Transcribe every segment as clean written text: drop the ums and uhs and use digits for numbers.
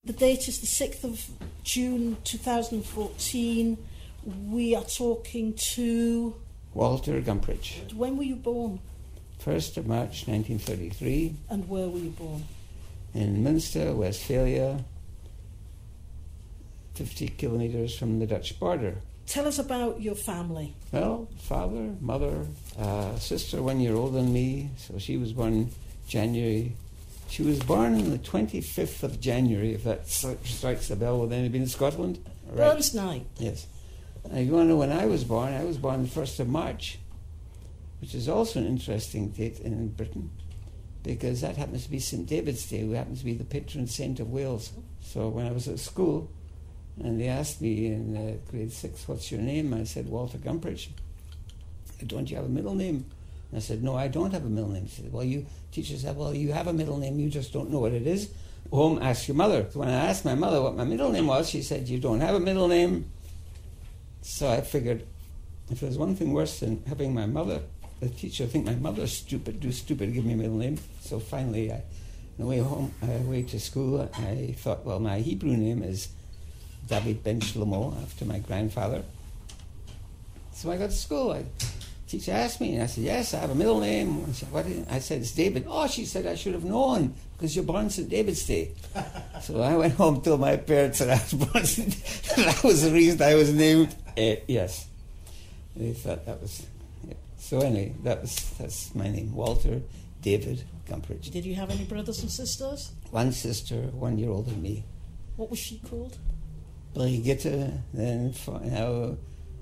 The date is the 6th of June 2014. We are talking to... Walter Gumpridge. When were you born? 1st of March 1933. And where were you born? In Münster, Westphalia, 50 kilometres from the Dutch border. Tell us about your family. Well, father, mother, sister 1 year older than me, so she was born January. She was born on the 25th of January, if that strikes a bell with anybody in Scotland. Right. Burns Night. Yes. Now, you want to know when I was born the 1st of March, which is also an interesting date in Britain, because that happens to be St. David's Day, who happens to be the patron saint of Wales. So when I was at school, and they asked me in grade 6, what's your name? I said, Walter Gumpridge. Don't you have a middle name? And I said, no, I don't have a middle name. She said, well, teacher said, well, you have a middle name, you just don't know what it is. Home, ask your mother. So when I asked my mother what my middle name was, she said, you don't have a middle name. So I figured, if there's one thing worse than having my mother, the teacher think my mother's stupid to give me a middle name. So finally, on the way home, way to school, I thought, well, my Hebrew name is David Ben Shlomo, after my grandfather. So I got to school. The teacher asked me, and I said, yes, I have a middle name. And she said, what is it? I said, it's David. Oh, she said, I should have known, because you're born St. David's Day. So I went home, told my parents that I was born St. That was the reason I was named. Yes. They thought that was... Yeah. So anyway, that's my name, Walter David Gumpridge. Did you have any brothers and sisters? One sister, 1 year older than me. What was she called? Brigitte, then now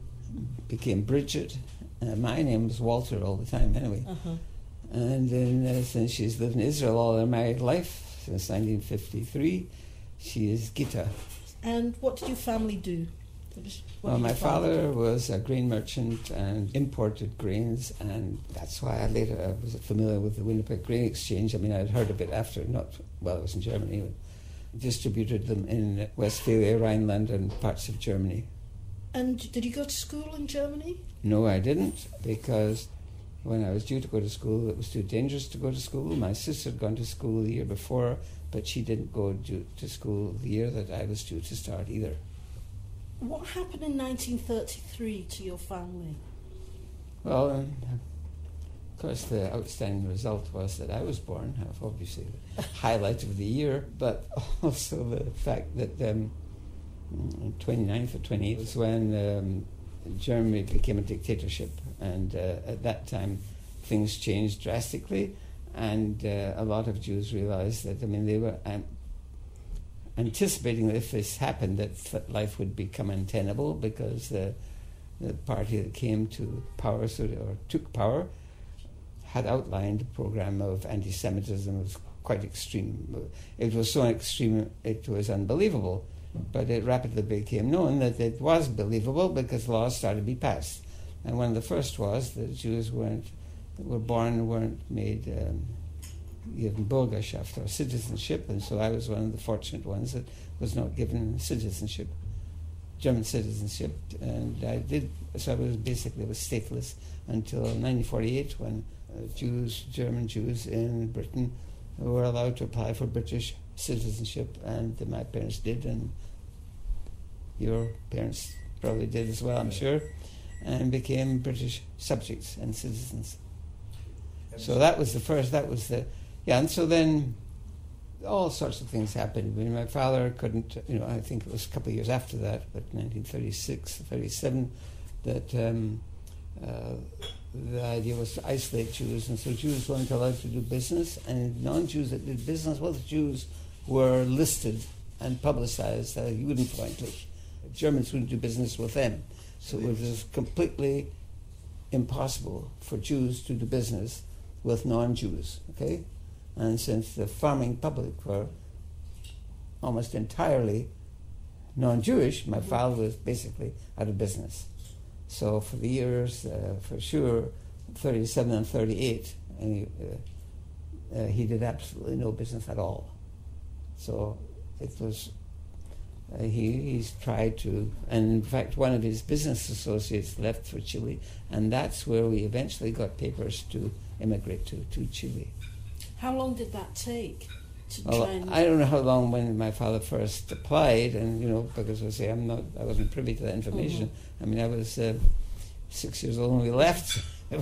became Bridget. My name was Walter all the time anyway. Uh-huh. And then since she's lived in Israel all her married life, since 1953, she is Gita. And what did your family do? Well, my father was a grain merchant and imported grains, and that's why I later was familiar with the Winnipeg Grain Exchange. I mean, I'd heard of it after, I was in Germany, but distributed them in Westphalia, Rhineland, and parts of Germany. And did you go to school in Germany? No, I didn't, because when I was due to go to school, it was too dangerous to go to school. My sister had gone to school the year before, but she didn't go to school the year that I was due to start either. What happened in 1933 to your family? Well, of course, the outstanding result was that I was born, obviously the highlight of the year, but also the fact that 29th or 28th was when Germany became a dictatorship, and at that time things changed drastically, and a lot of Jews realized that, they were anticipating that if this happened, that life would become untenable, because the party that came to power, or took power, had outlined a program of anti-Semitism. It was quite extreme. It was so extreme it was unbelievable, but it rapidly became known that it was believable because laws started to be passed. And one of the first was that Jews weren't made given Bürgerschaft, or citizenship, and so I was one of the fortunate ones that was not given citizenship, German citizenship, and I was stateless until 1948, when German Jews in Britain were allowed to apply for British citizenship, and my parents did, and your parents probably did as well, I'm sure, and became British subjects and citizens. So that was the first, and so then all sorts of things happened. I mean, my father couldn't, I think it was a couple of years after that, but 1936, 37, that the idea was to isolate Jews, and so Jews weren't allowed to do business, and non-Jews that did business with Jews were listed and publicized. You wouldn't frankly, Germans wouldn't do business with them. So it was completely impossible for Jews to do business with non-Jews, okay? And since the farming public were almost entirely non-Jewish, my father was basically out of business. So for the years, for sure, 37 and 38, he did absolutely no business at all. So it was, he's tried to, and in fact one of his business associates left for Chile, and that's where we eventually got papers to immigrate to Chile. How long did that take? to Well, try and... I don't know how long when my father first applied, and because I say I wasn't privy to that information. I mean, I was 6 years old when we left.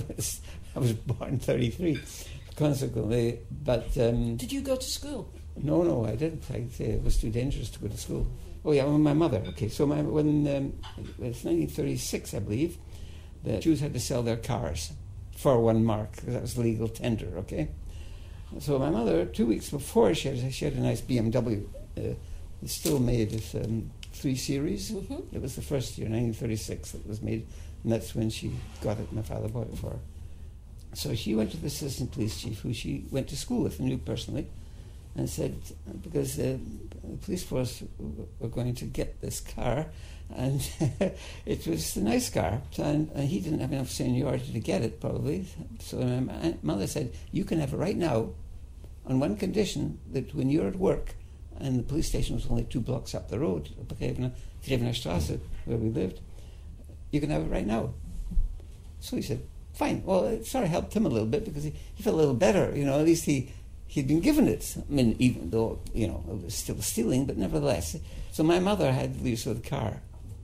I was born 33, consequently. But Did you go to school? no, I didn't. It was too dangerous to go to school. Oh yeah, well, my mother. Okay, so when it's 1936, I believe, the Jews had to sell their cars for 1 mark because that was legal tender. Okay. So my mother, 2 weeks before, she had a nice BMW. It's still made. It's 3 Series. Mm-hmm. It was the first year, 1936, that it was made, and that's when she got it. My father bought it for her. So she went to the assistant police chief, who she went to school with, knew personally, and said, because the police force were going to get this car, and it was a nice car, and he didn't have enough seniority to get it, probably. So my mother said, you can have it right now on one condition, that when you're at work, and the police station was only 2 blocks up the road, Grevener Strasse, where we lived, you can have it right now. So he said, fine. Well, it sort of helped him a little bit because he felt a little better, at least he'd been given it. I mean, even though, it was still stealing, but nevertheless. So my mother had the use of the car.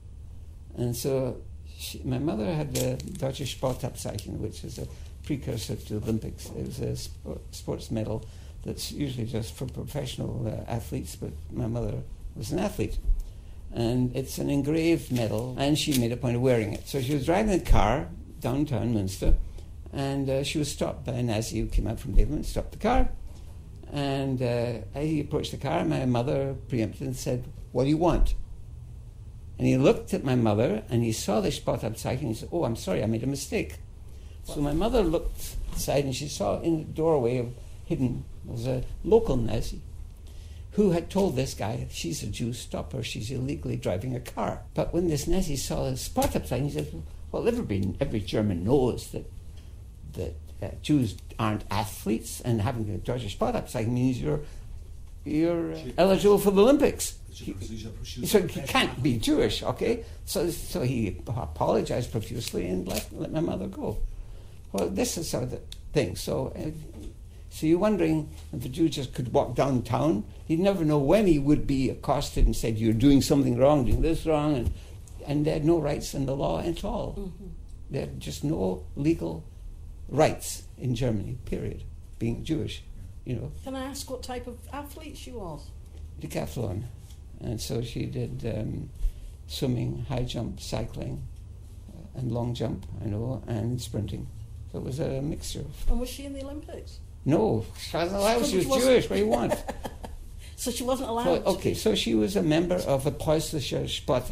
And so my mother had the Deutsche Sportabzeichen, which is a precursor to the Olympics. It was a sports medal that's usually just for professional athletes, but my mother was an athlete. And it's an engraved medal, and she made a point of wearing it. So she was driving the car downtown Münster, and she was stopped by a Nazi who came out from David, stopped the car, and he approached the car, and my mother preempted and said, what do you want? And he looked at my mother, and he saw the Sportabzeichen, and he said, oh, I'm sorry, I made a mistake. So my mother looked aside, and she saw in the doorway hidden was a local Nazi who had told this guy, she's a Jew, stop her, she's illegally driving a car. But when this Nazi saw the Sportabzeichen, he said, well, every German knows that Jews aren't athletes, and having a Deutsche Sportabzeichen means you're eligible for the Olympics. So he can't be Jewish, okay? So he apologized profusely and let my mother go. Well, this is sort of the thing. So you're wondering if the Jew just could walk downtown. He'd never know when he would be accosted and said, you're doing something wrong, doing this wrong, and they had no rights in the law at all. Mm-hmm. They had just no legal rights in Germany, period, being Jewish, Can I ask what type of athlete she was? Decathlon. And so she did swimming, high jump, cycling, and long jump, and sprinting. So it was a mixture. And was she in the Olympics? No, she wasn't allowed. She was Jewish. What do you want? So she wasn't allowed. So she was a member of a Preußischer Sport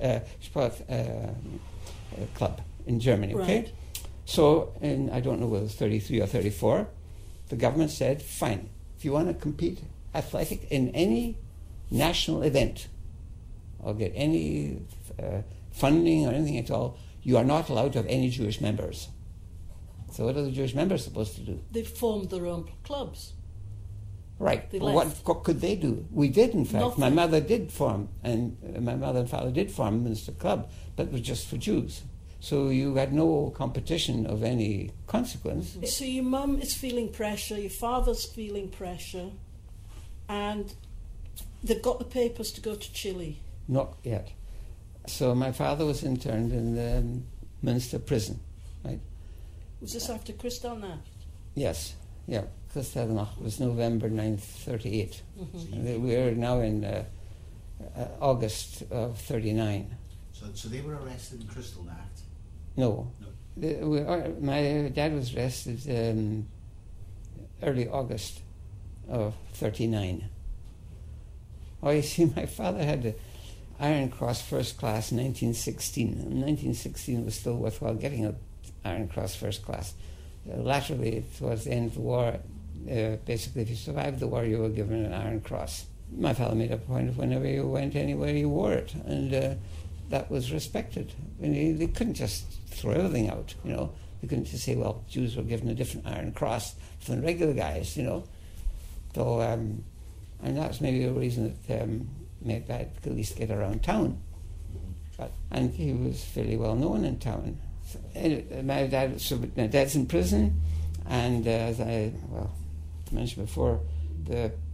club in Germany. Okay, right. So in I don't know whether it was 33 or 34, the government said, fine, if you want to compete athletic in any national event or get any funding or anything at all, you are not allowed to have any Jewish members. So what are the Jewish members supposed to do? They formed their own clubs. Right. What could they do? We did, in fact. Nothing. My mother did form, and my mother and father did form a Minister Club, but it was just for Jews. So you had no competition of any consequence. So your mum is feeling pressure, your father's feeling pressure, and they've got the papers to go to Chile. Not yet. So my father was interned in the Münster prison, right? Was this after Kristallnacht? Yes, yeah. Kristallnacht was November 1938. Mm-hmm. We're now in August of 39. So they were arrested in Kristallnacht? No. My dad was arrested early August of 39. Oh, you see, my father had the Iron Cross First Class in 1916. In 1916 it was still worthwhile getting an Iron Cross First Class. Laterally, towards the end of the war, basically if you survived the war you were given an Iron Cross. My father made a point of whenever you went anywhere you wore it, and that was respected. And they couldn't just throw everything out, They couldn't just say, well, Jews were given a different Iron Cross than regular guys, So, and that's maybe a reason that made Dad at least get around town. And he was fairly well known in town. So, my dad's in prison, and as I mentioned before, the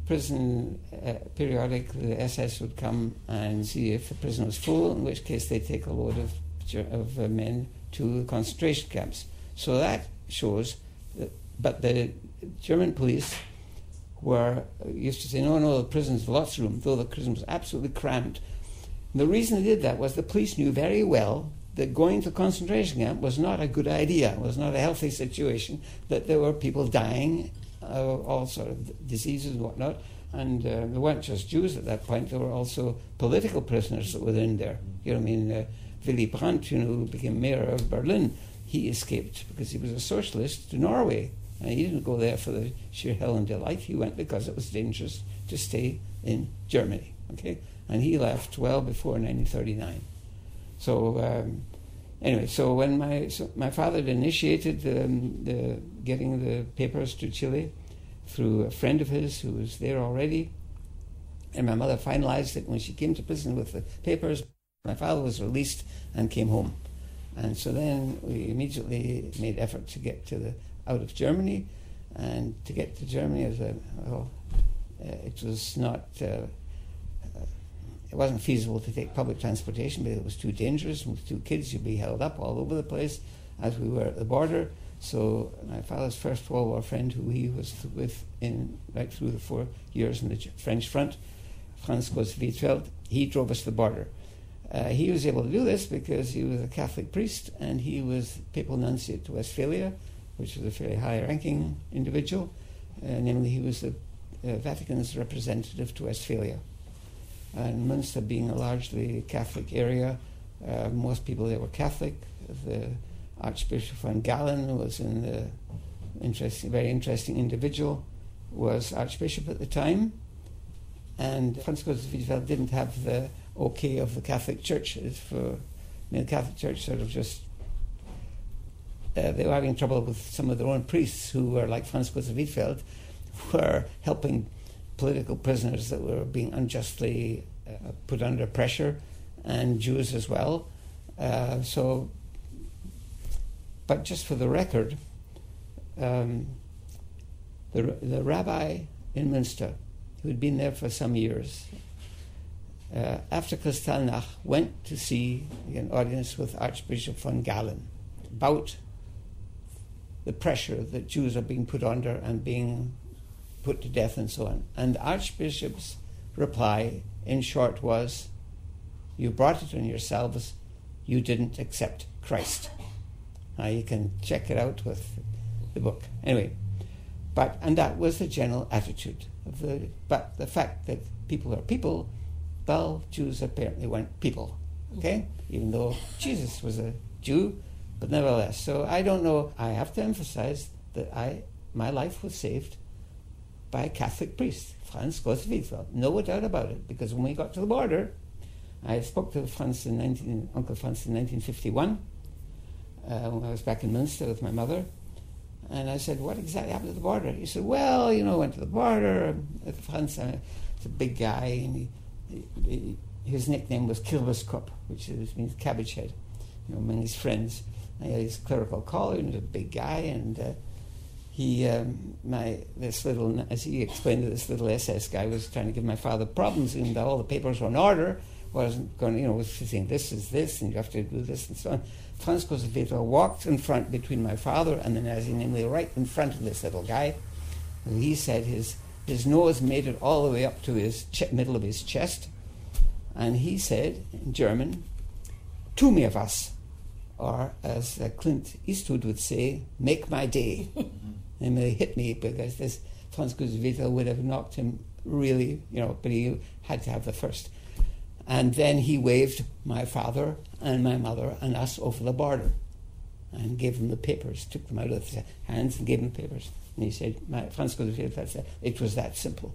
prison, periodically the SS would come and see if the prison was full, in which case they'd take a load of men to the concentration camps. So that shows that, but the German police used to say, no, the prison's lots of room, though the prison was absolutely crammed. And the reason they did that was the police knew very well that going to concentration camp was not a good idea, was not a healthy situation, that there were people dying of all sort of diseases and whatnot, and there weren't just Jews at that point, there were also political prisoners that were in there. You know what I mean? Willy Brandt, who became mayor of Berlin, he escaped because he was a socialist to Norway, and he didn't go there for the sheer hell and delight. He went because it was dangerous to stay in Germany, okay? And he left well before 1939. So anyway, so when my father had initiated getting the papers to Chile through a friend of his who was there already, and my mother finalized it when she came to prison with the papers. My father was released and came home, and so then we immediately made effort to get out of Germany, and to get to Germany it was not. It wasn't feasible to take public transportation because it was too dangerous. With 2 kids, you'd be held up all over the place, as we were at the border. So my father's first World War friend, who he was with right through the 4 years in the French front, Franz Goswitfeld, he drove us to the border. He was able to do this because he was a Catholic priest, and he was papal nuncio to Westphalia, which was a fairly high-ranking individual. Namely, he was the Vatican's representative to Westphalia. And Münster being a largely Catholic area, most people there were Catholic. The Archbishop von Galen was very interesting individual, was Archbishop at the time, and Franz Goswitfeld didn't have the okay of the Catholic Church. The Catholic Church sort of just they were having trouble with some of their own priests who were like Franz Goswitfeld, were helping political prisoners that were being unjustly put under pressure, and Jews as well. But just for the record, the rabbi in Münster, who had been there for some years, after Kristallnacht went to see an audience with Archbishop von Galen about the pressure that Jews are being put under and being put to death and so on. And the Archbishop's reply, in short, was, "You brought it on yourselves, you didn't accept Christ." Now you can check it out with the book. Anyway, and that was the general attitude. But the fact that people are people, well, Jews apparently weren't people, okay? Even though Jesus was a Jew, but nevertheless. So I don't know, I have to emphasize that my life was saved by a Catholic priest, Franz Goswitfeld. No doubt about it, because when we got to the border, I spoke to Uncle Franz in 1951, when I was back in Münster with my mother, and I said, "What exactly happened to the border?" He said, "Well, went to the border. Franz is a big guy, and his nickname was Kilbuskop, which means cabbage head, among his friends. And he had his clerical collar, and he was a big guy, and as he explained it, this little SS guy was trying to give my father problems, and all the papers were in order, wasn't going, was saying this is this, and you have to do this, and so on. Franz Goswitfeld walked in front between my father and the Nazi, namely right in front of this little guy, and he said his nose made it all the way up to his middle of his chest, and he said in German, "Tu mir was," or as Clint Eastwood would say, "make my day." And they hit me because this Franz Goswitfeld would have knocked him really, but he had to have the first. And then he waved my father and my mother and us over the border and gave them the papers, took them out of his hands and gave them the papers. And he said, Franz Goswitfeld said, it was that simple.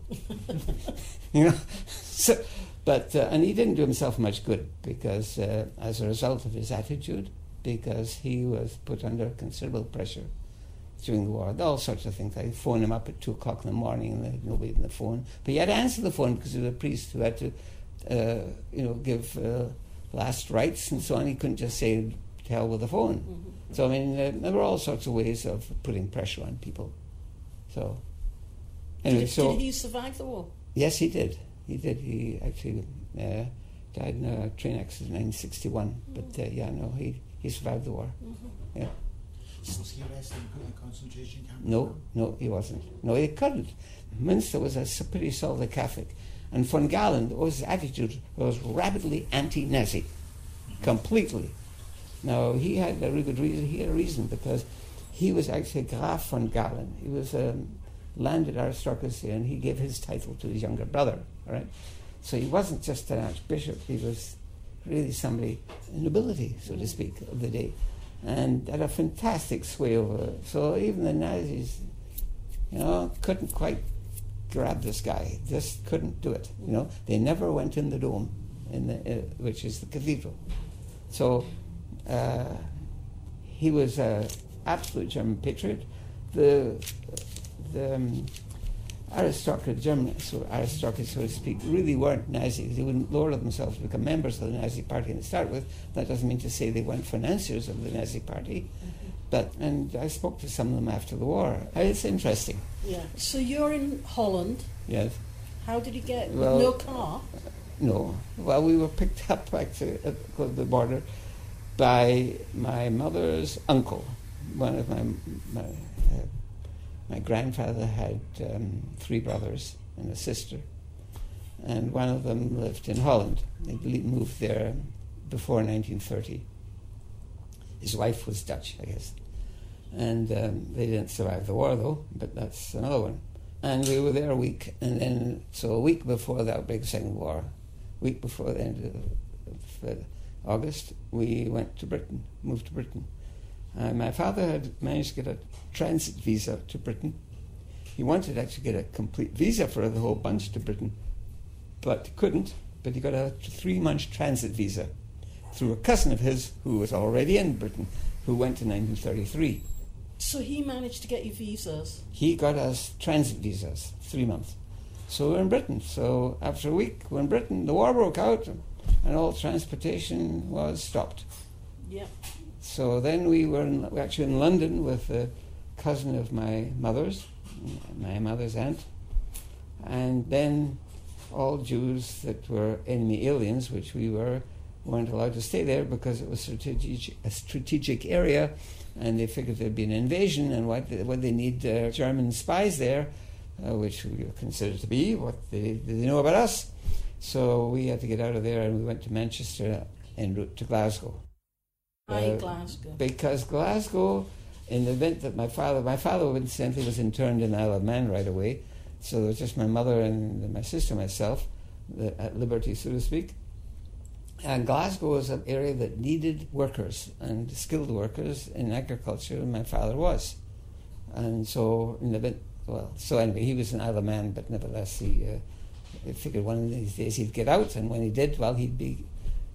So, and he didn't do himself much good because as a result of his attitude, because he was put under considerable pressure during the war, all sorts of things. I phoned him up at 2 o'clock in the morning and there was nobody on the phone. But he had to answer the phone because he was a priest who had to, give last rites and so on. He couldn't just say, to hell with the phone. Mm-hmm. So, there were all sorts of ways of putting pressure on people. So, Anyway, Did he survive the war? Yes, he did. He did. He actually died in a train accident in 1961. But he survived the war. Mm-hmm. Yeah. So was he arrested and put in a concentration camp? No, he wasn't. No, he couldn't. Münster was a pretty solid Catholic. And von Galen, his attitude was rapidly anti-Nazi, completely. Now, he had a really good reason. He had a reason because he was actually Graf von Galen. He was landed aristocracy, and he gave his title to his younger brother, all right? So he wasn't just an archbishop, he was really somebody, nobility, so to speak, of the day, and had a fantastic sway over it. So even the Nazis, couldn't quite grab this guy, just couldn't do it, They never went in the dome, which is the cathedral. So he was an absolute German patriot. The aristocracy, German aristocracy, so to speak, really weren't Nazis. They wouldn't lower themselves to become members of the Nazi Party to start with. That doesn't mean to say they weren't financiers of the Nazi Party. And I spoke to some of them after the war. It's interesting. Yeah. So you're in Holland. Yes. How did you get Well, no car? No. Well, we were picked up actually at the border by my mother's uncle. One of my grandfather had 3 brothers and a sister, and one of them lived in Holland. They moved there before 1930. His wife was Dutch, I guess. And they didn't survive the war, though, but that's another one. And we were there a week, and then, so a week before the outbreak of the Second War, a week before the end of August, we went to Britain, moved to Britain. My father had managed to get a transit visa to Britain. He wanted to actually get a complete visa for the whole bunch to Britain, but couldn't. But he got a 3-month transit visa through a cousin of his who was already in Britain, who went to 1933. So he managed to get you visas? He got us transit visas, 3 months. So we're in Britain. So after a week, we're in Britain. The war broke out, and all transportation was stopped. Yeah. So then we were actually in London with a cousin of my mother's aunt, and then all Jews that were enemy aliens, which we weren't allowed to stay there because it was a strategic area, and they figured there'd be an invasion, and what they need German spies there, which we considered to be what they know about us. So we had to get out of there, and we went to Manchester en route to Glasgow. Glasgow. Because Glasgow, in the event that my father incidentally was interned in Isle of Man right away, so it was just my mother and my sister and myself at liberty, so to speak. And Glasgow was an area that needed workers and skilled workers in agriculture, and my father was. And so in the event, so anyway, he was in Isle of Man, but nevertheless he figured one of these days he'd get out, and when he did, he'd be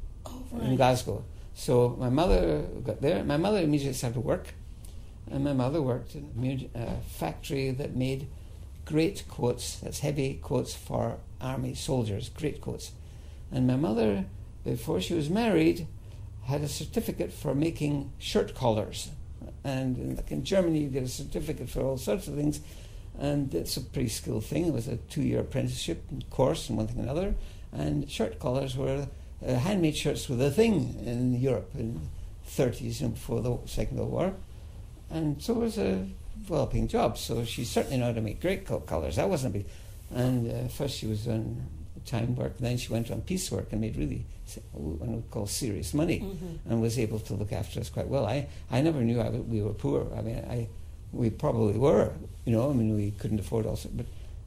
in Glasgow. So my mother got there. My mother immediately started work, and my mother worked in a factory that made great coats, that's heavy coats for army soldiers, great coats. And my mother, before she was married, had a certificate for making shirt collars. And like in Germany, you get a certificate for all sorts of things, and it's a pretty skilled thing. It was a 2-year apprenticeship course and one thing and another, and shirt collars were handmade shirts were the thing in Europe in the 30s, before the Second World War. And so it was a well-paying job. So she certainly knew how to make great colours. That wasn't a big... And first she was on time work, then she went on piecework and made really what we call serious money, and was able to look after us quite well. I never knew we were poor. I mean, we probably were, we couldn't afford also, but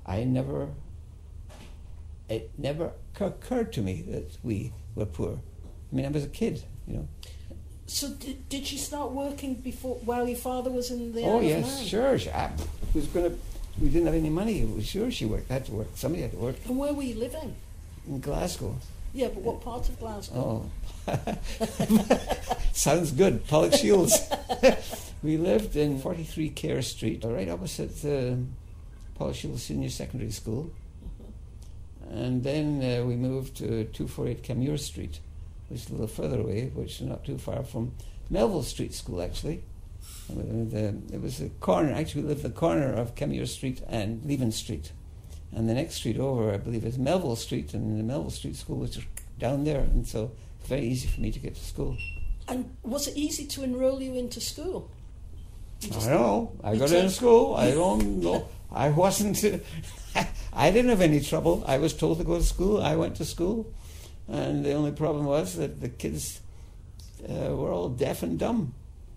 it never occurred to me that we were poor. I mean, I was a kid, So did she start working while your father was in the Isle of yes, Man? sure. We didn't have any money. Sure, she had to work. Somebody had to work. And where were you living? In Glasgow. Yeah, but what part of Glasgow? Oh, sounds good. Pollock Shields. We lived in 43 Kerr Street, right opposite the Pollock Shields Senior Secondary School. And then we moved to 248 Camure Street, which is a little further away, which is not too far from Melville Street School, actually. It was a corner. Actually, we lived at the corner of Kemure Street and Leven Street, and the next street over, I believe, is Melville Street, and the Melville Street School was just down there, and so it's very easy for me to get to school. And was it easy to enrol you into school? I know. I got into school. I don't know. I wasn't. I didn't have any trouble. I was told to go to school. I went to school, and the only problem was that the kids were all deaf and dumb.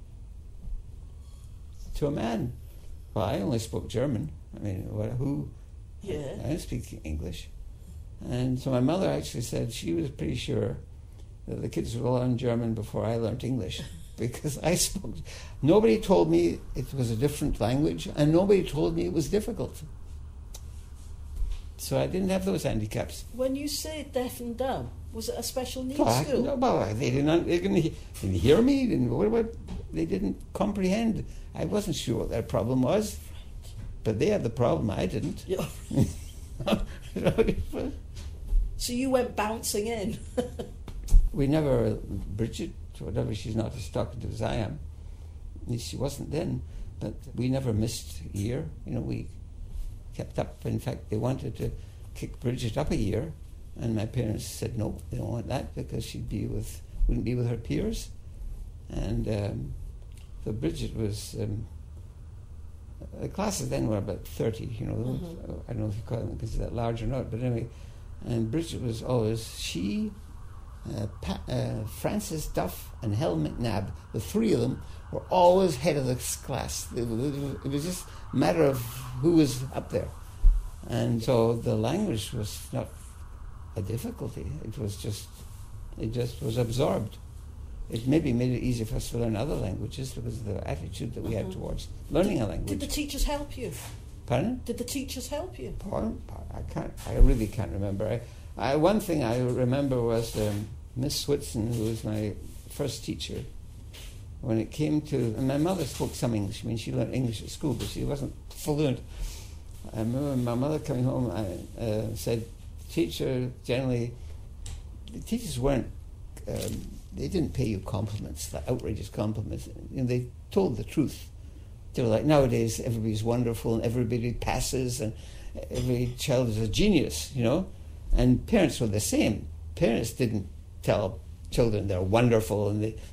To a man. Well, I only spoke German. I mean, who? Yeah. I didn't speak English. And so my mother actually said she was pretty sure that the kids would all learn German before I learnt English. Because I spoke... Nobody told me it was a different language, and nobody told me it was difficult. So I didn't have those handicaps. When you say deaf and dumb, was it a special needs Well, school? They didn't hear me. They didn't comprehend. I wasn't sure what their problem was, but they had the problem. I didn't. Yeah. So you went bouncing in. We never, Bridget, whatever, she's not as talkative as I am. At least she wasn't then. But we never missed a year. We kept up. In fact, they wanted to kick Bridget up a year, and my parents said no, they don't want that because she'd wouldn't be with her peers. And so Bridget was. The classes then were about 30. Mm-hmm. I don't know if you call them because they're that large or not, but anyway. And Bridget was always she. Francis Duff and Helen McNabb, the three of them, were always head of this class. It was just a matter of who was up there. And so the language was not a difficulty. It just was absorbed. It maybe made it easier for us to learn other languages because of the attitude that we had towards learning a language. Did the teachers help you? Pardon? Did the teachers help you? I really can't remember. One thing I remember was Miss Switson, who was my first teacher. When it came to, and my mother spoke some English. I mean, she learned English at school, but she wasn't fluent. I remember my mother coming home and said, "Teacher, generally, the teachers weren't. They didn't pay you compliments, like outrageous compliments. They told the truth. They were like, nowadays everybody's wonderful and everybody passes and every child is a genius, And parents were the same. Parents didn't tell children they're wonderful and they,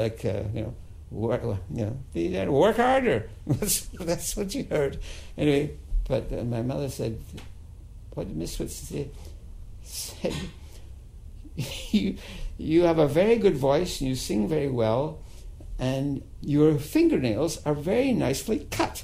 they had to work harder. That's what you heard. Anyway, but my mother said, what did Miss Switson say? Said, you have a very good voice and you sing very well and your fingernails are very nicely cut.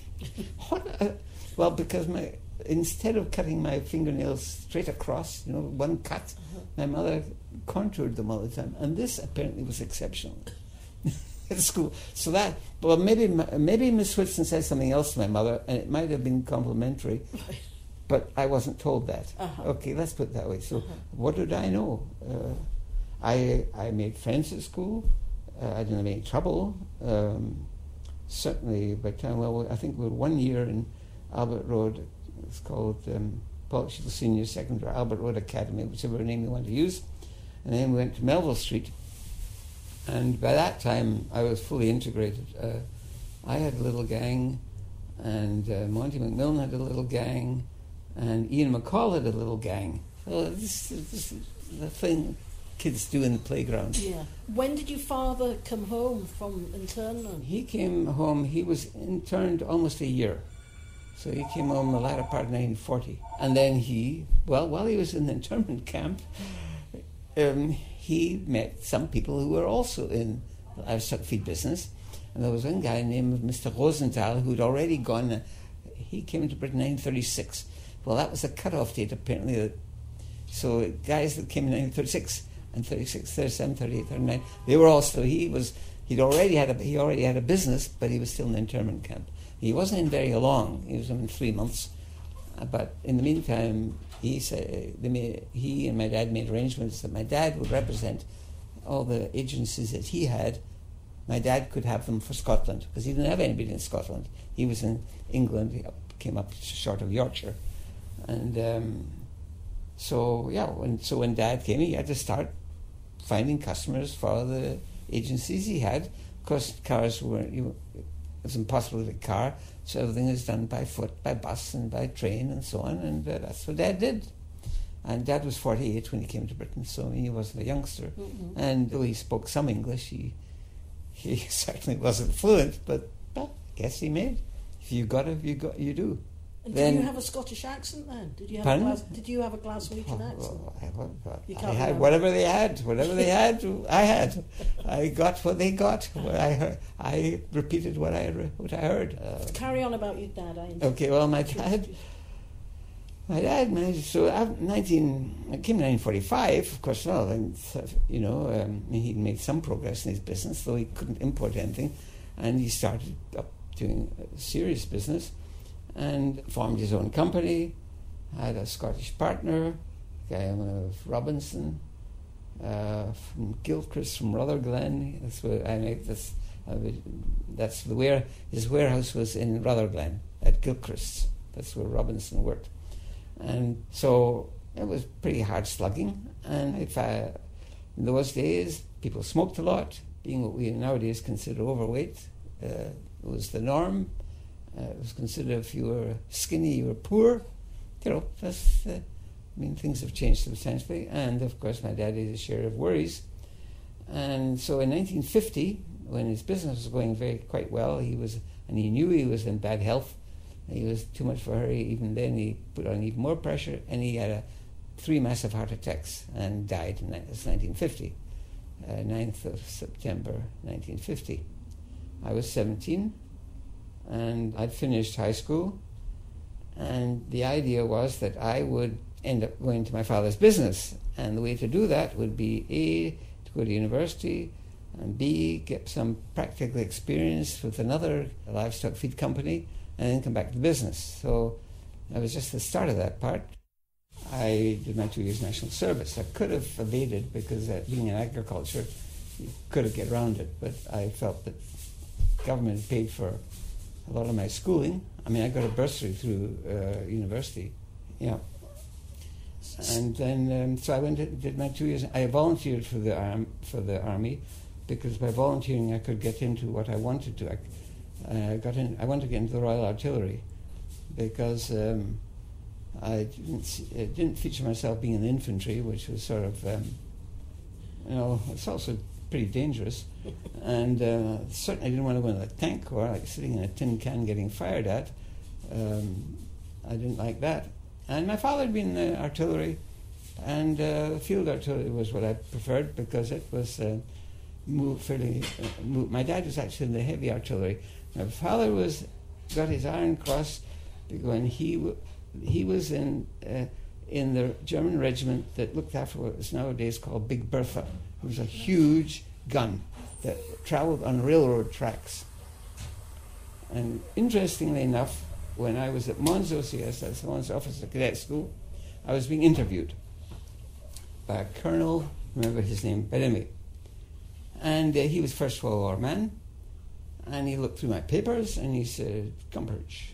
Well, because instead of cutting my fingernails straight across, one cut, my mother contoured them all the time. And this apparently was exceptional at school. So maybe Miss Whitson said something else to my mother, and it might have been complimentary, but I wasn't told that. Okay, let's put it that way. So what did I know? I made friends at school. I didn't have any trouble. Certainly, by the time, I think we were 1 year in Albert Road. It's called Pollockshield Senior Secondary, Albert Road Academy, whichever name you want to use. And then we went to Melville Street. And by that time, I was fully integrated. I had a little gang, and Monty McMillan had a little gang, and Ian McCall had a little gang. So this is the thing kids do in the playground. Yeah. When did your father come home from internment? He came home, he was interned almost a year. So he came home the latter part of 1940. And then while he was in the internment camp, he met some people who were also in the livestock feed business. And there was one guy named Mr. Rosenthal who'd already gone, he came into Britain in 1936. Well, that was the cut-off date, apparently. So guys that came in 1936 and 36, 37, 38, 39, they were all still, he already had a business, but he was still in the internment camp. He wasn't in very long. He was in 3 months. But in the meantime, he and my dad made arrangements that my dad would represent all the agencies that he had. My dad could have them for Scotland, because he didn't have anybody in Scotland. He was in England. He came up short of Yorkshire. And so when Dad came, he had to start finding customers for the agencies he had. Of course, cars it was impossible to get a car, so everything was done by foot, by bus, and by train, and so on, and that's what Dad did. And Dad was 48 when he came to Britain, so he wasn't a youngster. Mm-hmm. And though he spoke some English, he certainly wasn't fluent, but I guess he made. If you got it, you do. And Then, did you have a Scottish accent then? Did you have pardon? Did you have a Glaswegian accent? You I can't had remember. whatever they had. Whatever they had, I had. I got what they got. I repeated what I heard. Carry on about your dad. Okay, well, my dad managed. So I came in 1945. Of course, well, and he made some progress in his business, though he couldn't import anything, and he started up doing serious business. And formed his own company, had a Scottish partner, a guy Robinson, from Gilchrist, from Rutherglen. That's where I make this. His warehouse was in Rutherglen at Gilchrist. That's where Robinson worked, and so it was pretty hard slugging. And in those days, people smoked a lot, being what we nowadays consider overweight. Was the norm. It was considered if you were skinny, you were poor. Things have changed substantially. And of course, my dad had his share of worries. And so in 1950, when his business was going quite well, he knew he was in bad health. He was too much for hurry. Even then, he put on even more pressure, and he had 3 massive heart attacks and died in 1950, 9th of September 1950. I was 17. And I'd finished high school, and the idea was that I would end up going to my father's business, and the way to do that would be A, to go to university, and B, get some practical experience with another livestock feed company, and then come back to business. So that was just the start of that part. I did my 2 years national service. I could have evaded, because being in agriculture, you could have get around it, but I felt that government paid for a lot of my schooling. I mean, I got a bursary through university, yeah. And then, so I went and did my 2 years. I volunteered for the army, because by volunteering I could get into what I wanted to. I wanted to get into the Royal Artillery, because I didn't feature myself being in the infantry, which was sort of, it's also pretty dangerous, and certainly didn't want to go in a tank or like sitting in a tin can getting fired at. I didn't like that. And my father had been in the artillery, and field artillery was what I preferred, because it was fairly. My dad was actually in the heavy artillery. My father got his Iron Cross when he was in the German regiment that looked after what is nowadays called Big Bertha. It was a huge gun that travelled on railroad tracks. And interestingly enough, when I was at Mons OCS, that's the Mons Officer Cadet School, I was being interviewed by a colonel, remember his name, Bellamy. And he was First World War man, and he looked through my papers and he said, Gumperch,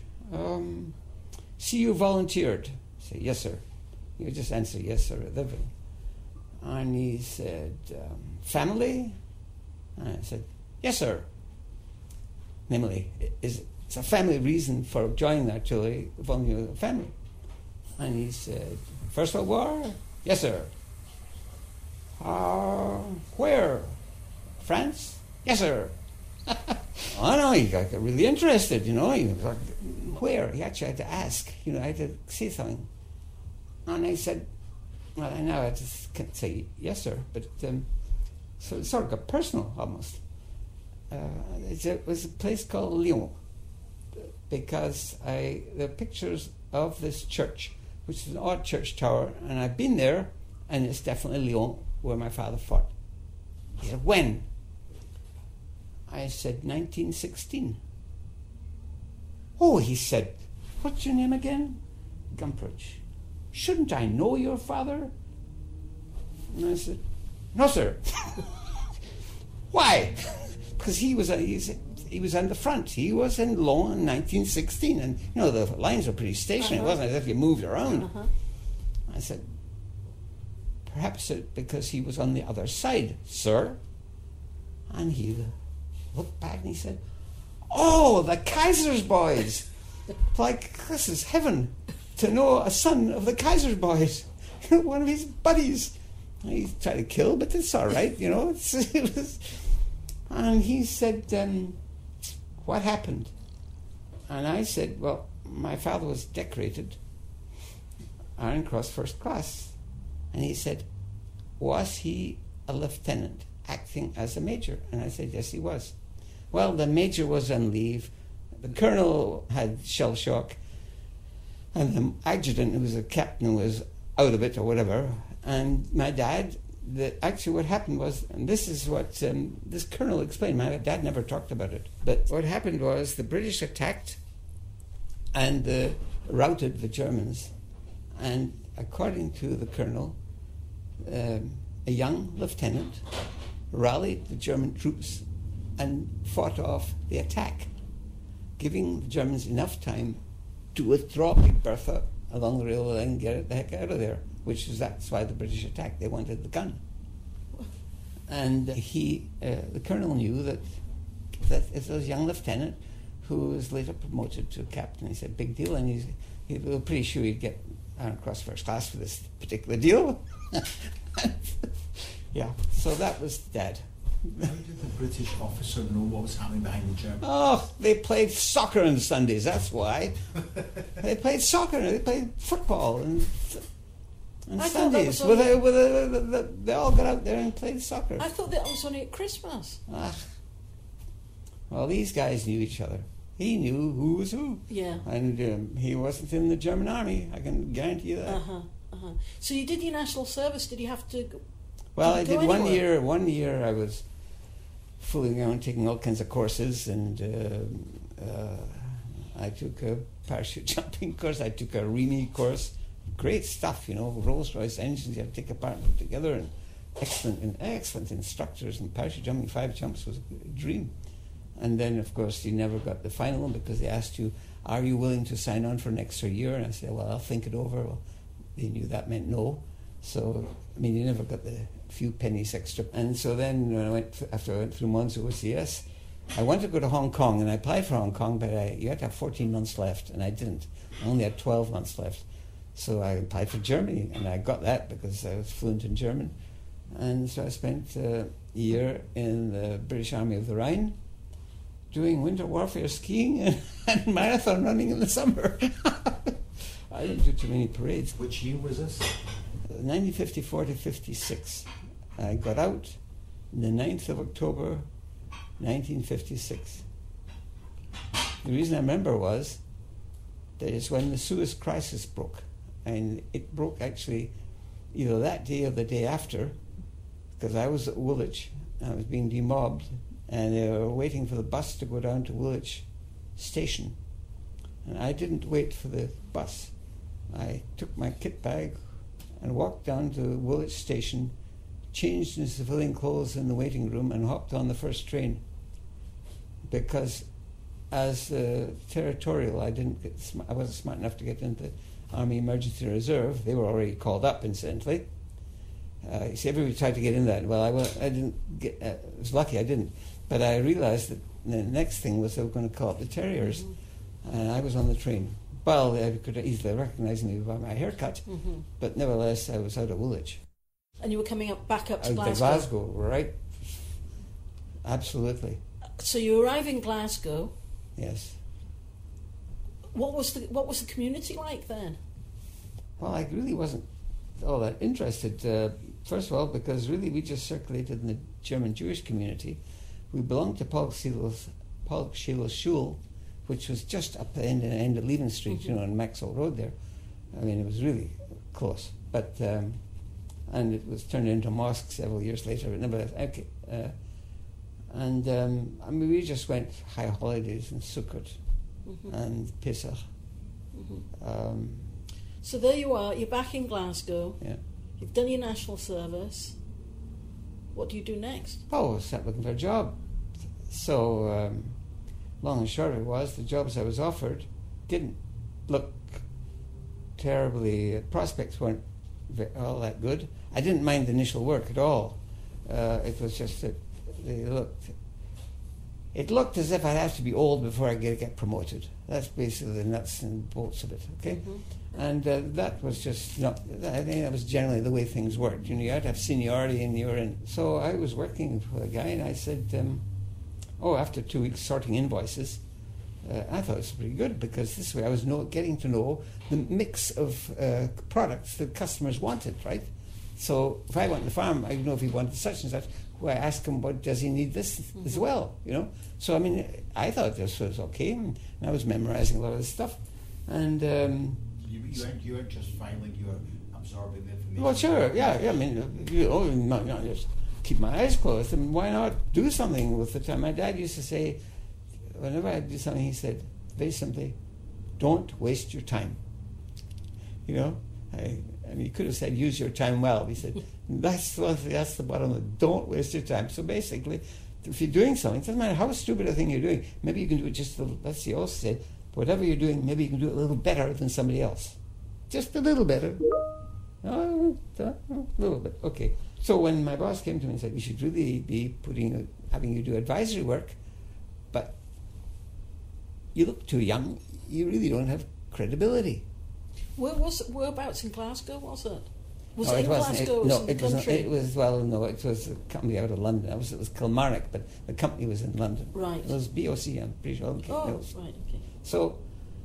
see you volunteered. I said, yes, sir. You would just answer yes, sir, at everything. And he said, family? And I said, yes, sir. Namely, it's a family reason for joining the artillery, volunteering with a family. And he said, First World War? Yes, sir. Where? France? Yes, sir. Oh, no, he got really interested, He was like, where? He actually had to ask, I had to say something. And I said, well, I know I just can't say yes, sir, but so it sort of got personal almost. It was a place called Lyon, because there are pictures of this church, which is an odd church tower, and I've been there, and it's definitely Lyon, where my father fought. He said, when? I said, 1916. Oh, he said, what's your name again? Gumperch. Shouldn't I know your father? And I said, no, sir. Why? Because he was on the front. He was in Lyon in 1916, and the lines were pretty stationary. It wasn't as if you moved around. I said, perhaps because he was on the other side, sir. And he looked back and he said, "Oh, the Kaiser's boys!" Like, this is heaven, to know a son of the Kaiser's boys, one of his buddies. He tried to kill, but it's all right, you know. And he said, "What happened?" And I said, "Well, my father was decorated Iron Cross First Class." And he said, "Was he a lieutenant acting as a major?" And I said, "Yes, he was." Well, the major was on leave. The colonel had shell shock. And the adjutant, who was a captain, was out of it or whatever. And my dad, actually what happened was, and this is what this colonel explained, my dad never talked about it, but what happened was the British attacked and routed the Germans. And according to the colonel, a young lieutenant rallied the German troops and fought off the attack, giving the Germans enough time to withdraw Big Bertha along the railway line and get it the heck out of there, that's why the British attacked. They wanted the gun. And the colonel knew that it was a young lieutenant who was later promoted to captain. He said, big deal, and he was pretty sure he'd get Iron Cross First Class for this particular deal. Yeah, so that was Dad. How did the British officer know what was happening behind the Germans? Oh, they played soccer on Sundays, that's why. They played soccer, they played football and Sundays. They all got out there and played soccer. I thought that was only at Christmas. Well, these guys knew each other. He knew who was who. Yeah. And he wasn't in the German army, I can guarantee you that. So you did your national service, did you have to... Well, I did one year. One year I was fooling around, taking all kinds of courses, and I took a parachute jumping course. I took a REME course. Great stuff, you know, Rolls-Royce engines. You have to take apart and put together, and excellent instructors. And parachute jumping, 5 jumps was a dream. And then, of course, you never got the final one because they asked you, "Are you willing to sign on for an extra year?" And I said, "Well, I'll think it over." Well, they knew that meant no. So, I mean, you never got the few pennies extra. And so then when after I went through Mons OCS, I wanted to go to Hong Kong, and I applied for Hong Kong, but you had to have 14 months left, and I didn't. I only had 12 months left. So I applied for Germany, and I got that because I was fluent in German. And so I spent a year in the British Army of the Rhine, doing winter warfare skiing and marathon running in the summer. I didn't do too many parades. Which year was this? 1954 to 56. I got out on the 9th of October, 1956. The reason I remember was that it's when the Suez Crisis broke. And it broke actually either that day or the day after, because I was at Woolwich. I was being demobbed, and they were waiting for the bus to go down to Woolwich Station. And I didn't wait for the bus. I took my kit bag and walked down to Woolwich Station, changed into civilian clothes in the waiting room, and hopped on the first train. Because as territorial, I wasn't smart enough to get into Army Emergency Reserve. They were already called up, incidentally. You see, everybody tried to get in that. Well, I didn't get. I was lucky I didn't. But I realized that the next thing was they were going to call up the Terriers, and I was on the train. Well, they could easily recognize me by my haircut, but nevertheless, I was out of Woolwich. And you were coming back up to Glasgow? To Glasgow, right? Absolutely. So you arrive in Glasgow. Yes. What was the community like then? Well, I really wasn't all that interested. First of all, because really we just circulated in the German Jewish community. We belonged to Polk-Shiloh Schule, which was just up the end of Leaven Street, you know, on Maxwell Road there. I mean, it was really close. But and it was turned into a mosque several years later. But never. Okay. I mean, we just went high holidays in Sukkot and Pesach. So there you are. You're back in Glasgow. Yeah. You've done your national service. What do you do next? Oh, I started looking for a job. So, long and short of it was, the jobs I was offered didn't look terribly, prospects weren't all that good. I didn't mind the initial work at all. It was just that they looked it looked as if I'd have to be old before I get promoted. That's basically the nuts and bolts of it, okay? And that was just not, I think that was generally the way things worked. You had to have seniority and you were in. So I was working with a guy and I said, after 2 weeks sorting invoices, I thought it was pretty good because this way I was getting to know the mix of products that customers wanted, right? So if I went to the farm, I know if he wanted such and such. Well, I asked him, does he need this as well? So I mean, I thought this was okay, and I was memorizing a lot of this stuff. And you weren't just filing; you were absorbing the information. Well, sure, yeah. I mean, not just keep my eyes closed. I mean, why not do something with the time? My dad used to say, whenever I do something, he said very simply, "Don't waste your time." I mean, he could have said, use your time well. He said, that's the bottom of it. Don't waste your time. So basically, if you're doing something, it doesn't matter how stupid a thing you're doing, maybe you can do it just a little, that's he also said, whatever you're doing, maybe you can do it a little better than somebody else. Just a little better. A little bit. Okay. So when my boss came to me and said, we should really be having you do advisory work, but you look too young, you really don't have credibility. Whereabouts in Glasgow was it? Was it in Glasgow? It was a company out of London. It was Kilmarnock, but the company was in London. Right. It was BOC, I'm pretty sure. Right, okay. So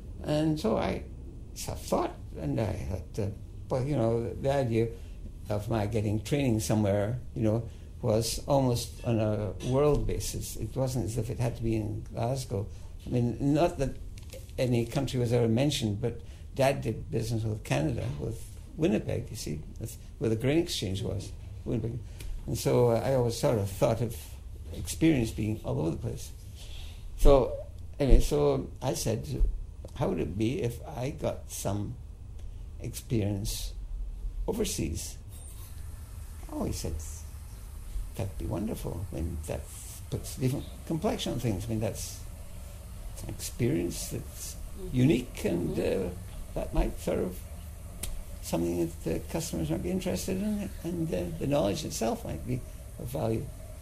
I thought, and I thought, the idea of my getting training somewhere, was almost on a world basis. It wasn't as if it had to be in Glasgow. I mean, not that any country was ever mentioned, but Dad did business with Canada, with Winnipeg, you see. That's where the grain exchange was, Winnipeg. And so I always sort of thought of experience being all over the place. So anyway, so I said, how would it be if I got some experience overseas? Oh, he said, that'd be wonderful. I mean, that puts a different complexion on things. I mean, that's an experience that's unique and that might serve something that the customers might be interested in, and the knowledge itself might be of value.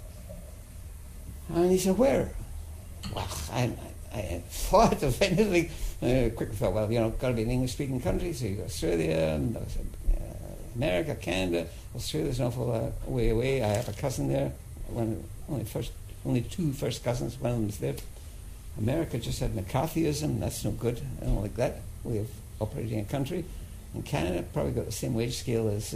And he said, where? Well, I thought of anything. Quickly thought, got to be an English-speaking country, so you got Australia, and America, Canada. Australia's an awful way away. I have a cousin there. Only two first cousins. One of them's there. America just had McCarthyism. That's no good. I don't like that way of operating a country. In Canada, probably got the same wage scale as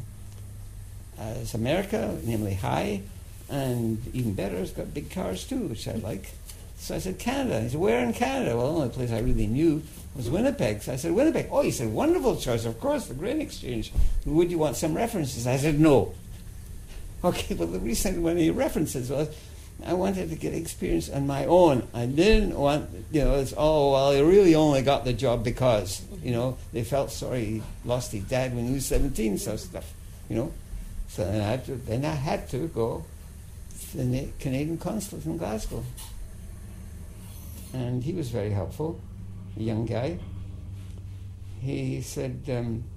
America, namely high, and even better, it's got big cars too, which I like. So I said, Canada. He said, where in Canada? Well, the only place I really knew was Winnipeg. So I said, Winnipeg. Oh, he said, wonderful choice, of course, the grain exchange. Would you want some references? I said, no. Okay, well, the reason I wanted any references was I wanted to get experience on my own. I didn't want, it's, he really only got the job because, they felt sorry he lost his dad when he was 17, so stuff, So then I had to go to the Canadian consulate in Glasgow. And he was very helpful, a young guy. He said,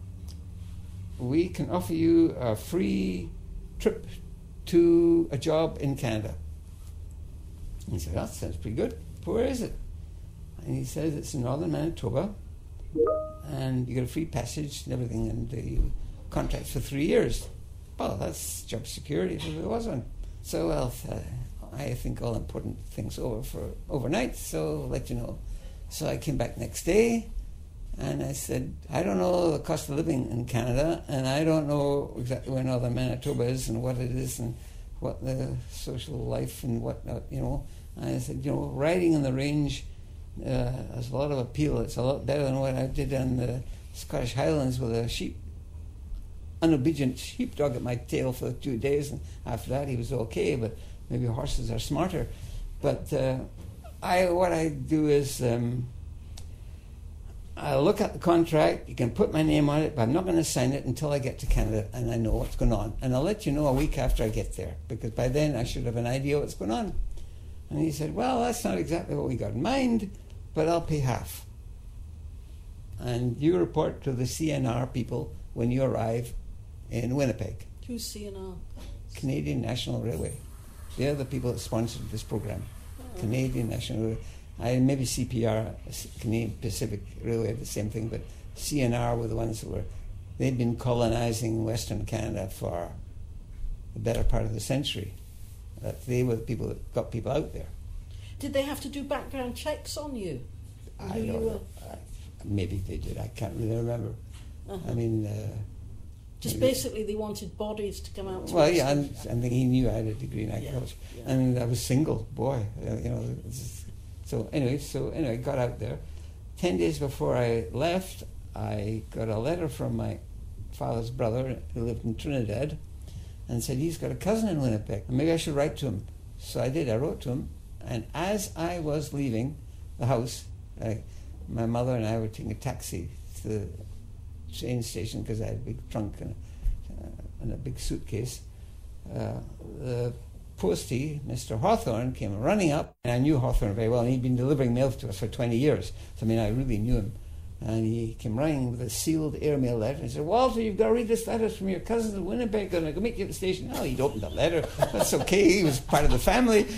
we can offer you a free trip to a job in Canada. He said, that sounds pretty good. Where is it? And he says, it's in northern Manitoba, and you get a free passage and everything, and the contract's for 3 years. Well, that's job security if there was one. So, I think all important things over for overnight, so I'll let you know. So I came back next day, and I said, I don't know the cost of living in Canada, and I don't know exactly where northern Manitoba is and what it is and what the social life and whatnot, And I said, riding in the range has a lot of appeal. It's a lot better than what I did on the Scottish Highlands with a unobedient sheepdog at my tail for 2 days, and after that he was okay, but maybe horses are smarter. But what I do is I look at the contract, you can put my name on it, but I'm not going to sign it until I get to Canada and I know what's going on. And I'll let you know a week after I get there, because by then I should have an idea what's going on. And he said, well, that's not exactly what we got in mind, but I'll pay half. And you report to the CNR people when you arrive in Winnipeg. Who's CNR? Canadian National Railway. They're the people that sponsored this program. Oh, Canadian National Railway. Maybe CPR, Canadian Pacific Railway, the same thing, but CNR were the ones that they'd been colonizing Western Canada for the better part of the century. They were the people that got people out there. Did they have to do background checks on you? I don't know. Maybe they did. I can't really remember. I mean... just basically they wanted bodies to come out to well, yeah, and I think he knew I had a degree in agriculture. Yeah. And I was single, boy. So anyway, got out there. 10 days before I left, I got a letter from my father's brother who lived in Trinidad and said he's got a cousin in Winnipeg and maybe I should write to him. So I did. I wrote to him, and as I was leaving the house, my mother and I were taking a taxi to the train station because I had a big trunk and a big suitcase. The postie, Mr. Hawthorne, came running up, and I knew Hawthorne very well, and he'd been delivering mail to us for 20 years. So, I mean, I really knew him. And he came running with a sealed airmail letter and said, "Walter, you've got to read this letter from your cousins in Winnipeg. They're going to meet you at the station." Oh, he'd opened the letter. That's okay. He was part of the family.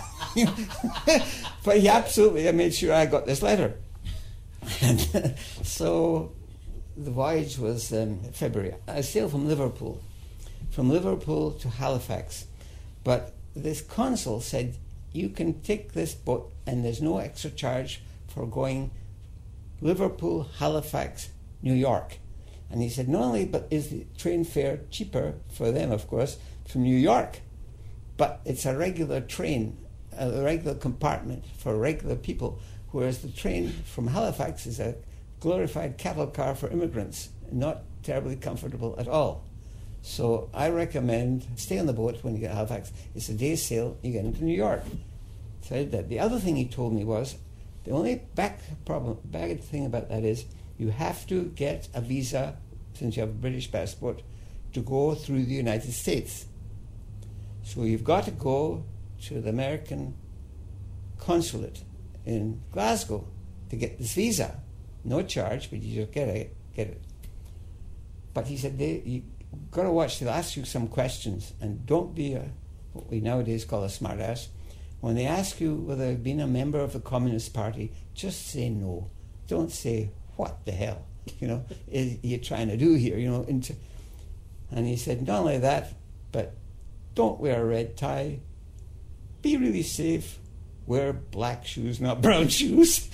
But he absolutely, I made sure I got this letter. And so the voyage was February. I sailed from Liverpool to Halifax. But this consul said, "You can take this boat and there's no extra charge for going Liverpool, Halifax, New York." And he said, not only but is the train fare cheaper for them, of course, from New York, but it's a regular train, a regular compartment for regular people, whereas the train from Halifax is a glorified cattle car for immigrants, not terribly comfortable at all. So I recommend stay on the boat when you get to Halifax. It's a day's sail, you get into New York. So I did that. The other thing he told me was, the only bad thing about that is you have to get a visa, since you have a British passport, to go through the United States. So you've got to go to the American consulate in Glasgow to get this visa. No charge, but you just get it. But he said, you've got to watch, they'll ask you some questions, and don't be what we nowadays call a smart-ass. When they ask you whether you've been a member of the Communist Party, just say no. Don't say, "What the hell, are you trying to do here?" And he said, not only that, but don't wear a red tie. Be really safe. Wear black shoes, not brown shoes.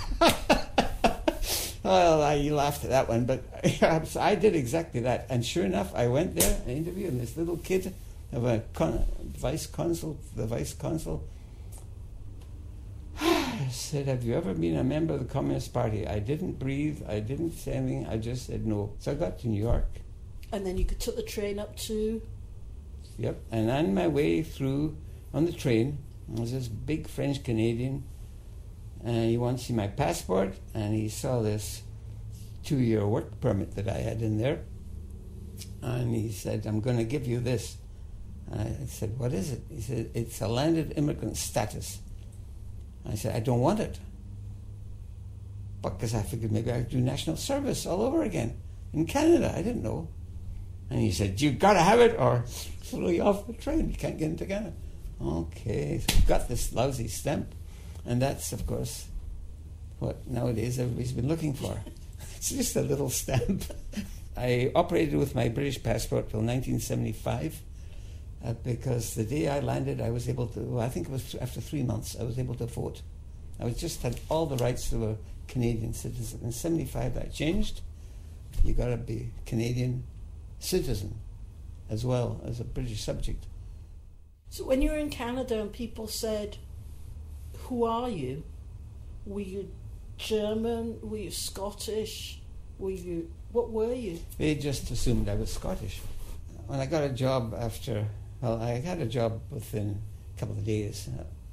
Well, I laughed at that one, but I did exactly that. And sure enough, I went there and interviewed, and this little kid of a vice consul said, "Have you ever been a member of the Communist Party?" I didn't breathe, I didn't say anything, I just said no. So I got to New York. And then you took the train up to... Yep, and on my way through, on the train, there was this big French Canadian, and he wanted to see my passport, and he saw this 2-year work permit that I had in there, and he said, "I'm going to give you this." And I said, "What is it?" He said, "It's a landed immigrant status." I said, "I don't want it." Because I figured maybe I'd do national service all over again in Canada. I didn't know. And he said, "You've got to have it or throw you off the train. You can't get into Canada." Okay, so I've got this lousy stamp. And that's, of course, what nowadays everybody's been looking for. It's just a little stamp. I operated with my British passport till 1975. Because the day I landed, I was able to, I think it was after 3 months, I was able to vote. I just had all the rights to a Canadian citizen. In 75, that changed. You got to be Canadian citizen as well as a British subject. So when you were in Canada and people said, "Who are you?" Were you German? Were you Scottish? What were you? They just assumed I was Scottish. When I got a job I had a job within a couple of days.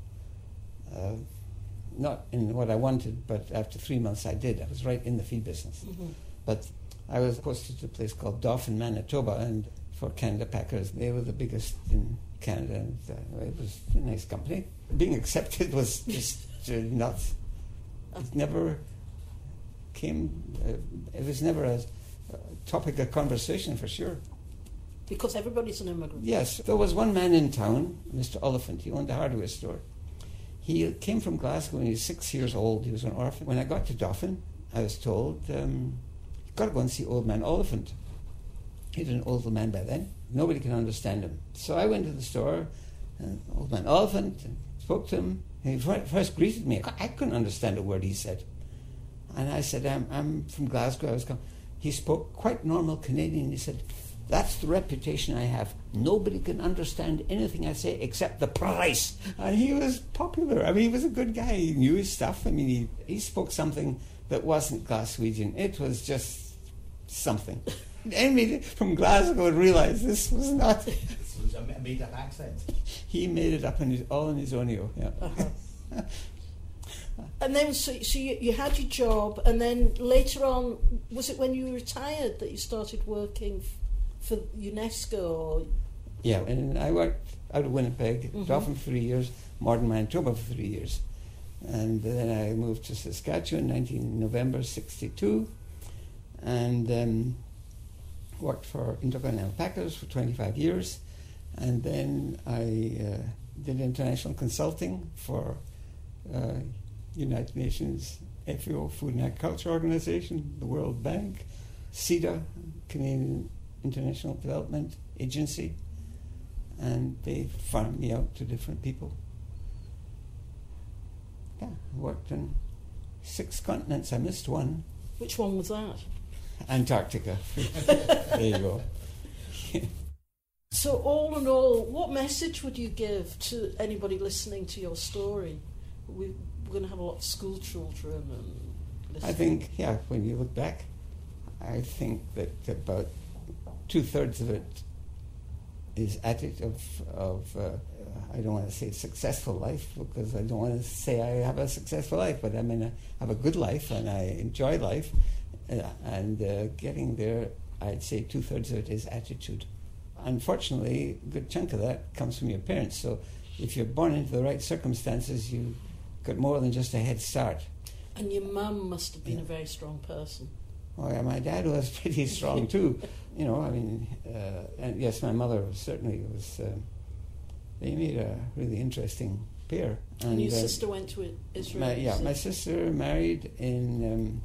Not in what I wanted, but after 3 months I did. I was right in the feed business. Mm-hmm. But I was posted to a place called Dauphin, Manitoba, and for Canada Packers. They were the biggest in Canada, and it was a nice company. Being accepted was just nuts. It never came, it was never a topic of conversation for sure. Because everybody's an immigrant. Yes. There was one man in town, Mr. Oliphant, he owned a hardware store. He came from Glasgow when he was 6 years old. He was an orphan. When I got to Dauphin, I was told, you've got to go and see Old Man Oliphant. He was an old man by then. Nobody can understand him. So I went to the store, Old Man Oliphant, and spoke to him. He first greeted me. I couldn't understand a word he said. And I said, I'm from Glasgow. He spoke quite normal Canadian. He said, that's the reputation I have. Nobody can understand anything I say except the price. And he was popular. I mean, he was a good guy. He knew his stuff. I mean, he spoke something that wasn't Glaswegian. It was just something. Anybody from Glasgow would realise this was not... This was a made-up accent. He made it up all in his own ear, yeah. Uh-huh. And then, so you had your job, and then later on, was it when you retired that you started working for UNESCO? Or? Yeah, and I worked out of Winnipeg, Dauphin for 3 years, Modern Manitoba for 3 years. And then I moved to Saskatchewan, November 1962, and worked for Intercontinental Packers for 25 years. And then I did international consulting for United Nations FAO, Food and Agriculture Organization, the World Bank, CIDA, Canadian International Development Agency, and they farmed me out to different people. Yeah, I worked on 6 continents. I missed one. Which one was that? Antarctica. There you go. So all in all, what message would you give to anybody listening to your story? We're going to have a lot of school children and listening. I think, yeah, when you look back, I think that about 2/3 of it is attitude of I don't want to say successful life, because I don't want to say I have a successful life, but I mean I have a good life and I enjoy life, and getting there, I'd say 2/3 of it is attitude. Unfortunately, a good chunk of that comes from your parents, so if you're born into the right circumstances, you got more than just a head start. And your mum must have been a very strong person. Oh yeah, my dad was pretty strong too. You know, I mean, and yes, my mother certainly was. They made a really interesting pair. And your sister went to Israel? My sister married in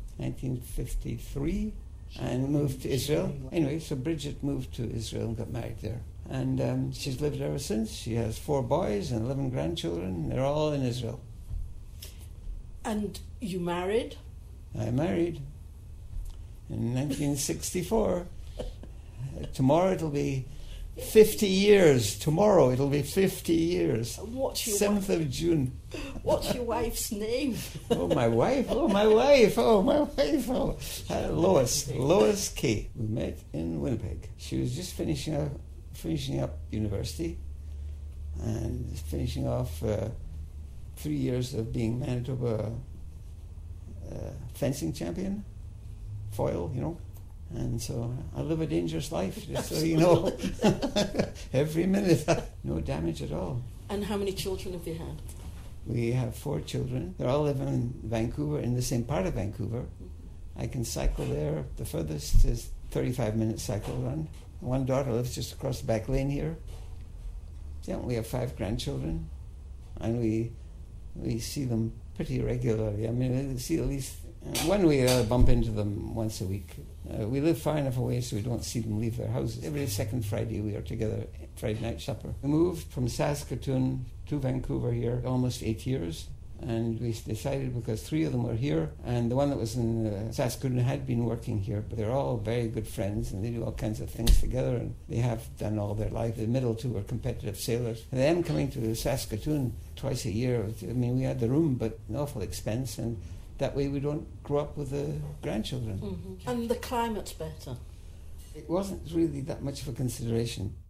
1953 and moved to Israel. Anyway, so Bridget moved to Israel and got married there. And she's lived ever since. She has 4 boys and 11 grandchildren. They're all in Israel. And you married? I married in 1964. Tomorrow it'll be 50 years. Tomorrow it'll be 50 years. What's your 7th of June. What's your wife's name? Oh, my wife. Oh, my wife. Oh, my wife. Oh, Lois Kay. We met in Winnipeg. She was just finishing up university and finishing off 3 years of being Manitoba fencing champion, foil, you know. And so I live a dangerous life, just so you know. Every minute. No damage at all. And how many children have you had? We have 4 children. They all live in Vancouver, in the same part of Vancouver. I can cycle there. The furthest is 35-minute cycle run. One daughter lives just across the back lane here. Yeah, we have 5 grandchildren, and we see them pretty regularly. I mean, we see at least one we bump into them once a week. We live far enough away so we don't see them leave their houses. Every second Friday we are together, Friday night supper. We moved from Saskatoon to Vancouver here almost 8 years, and we decided, because 3 of them were here, and the one that was in Saskatoon had been working here, but they're all very good friends and they do all kinds of things together, and they have done all their life. The middle 2 were competitive sailors. And them coming to Saskatoon twice a year, I mean, we had the room, but an awful expense, and that way we don't grow up with the grandchildren. Mm-hmm. And the climate's better. It wasn't really that much of a consideration.